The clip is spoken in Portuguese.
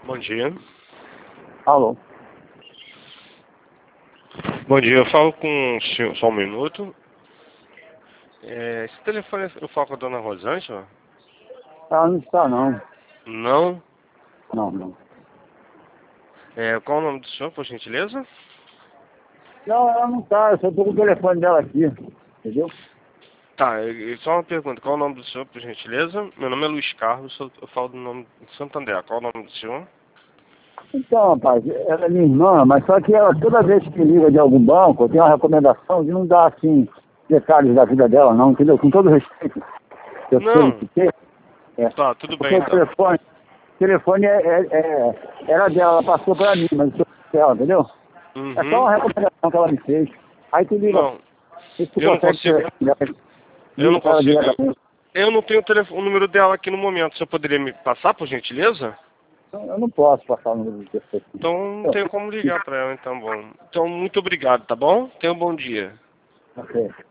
Bom dia. Alô? Bom dia, eu falo com o senhor, só um minuto. Esse telefone eu falo com a dona Rosângela? Ela não está, não. Não? Não. Qual o nome do senhor, por gentileza? Não, ela não está. Eu só estou com o telefone dela aqui. Entendeu? Tá, só uma pergunta. Qual o nome do senhor, por gentileza? Meu nome é Luiz Carlos, eu falo do nome de Santander. Qual o nome do senhor? Então, rapaz, ela é minha irmã, mas só que ela, toda vez que liga de algum banco, tem uma recomendação de não dar, assim, detalhes da vida dela, não, entendeu? Com todo respeito. Eu sei Não. que tem. Tá, tudo Porque bem o então. telefone era dela, ela passou para mim, mas eu sou dela, entendeu? É só Uhum. uma recomendação que ela me fez. Aí tu liga, Não, se tu eu não consegue consigo. Eu liga não para ela consigo. diretamente. Eu não tenho o número dela aqui no momento. O senhor poderia me passar, por gentileza? Eu não posso passar o número de pessoa aqui. Então não tenho como ligar para ela, então bom. Então muito obrigado, tá bom? Tenha um bom dia. Ok.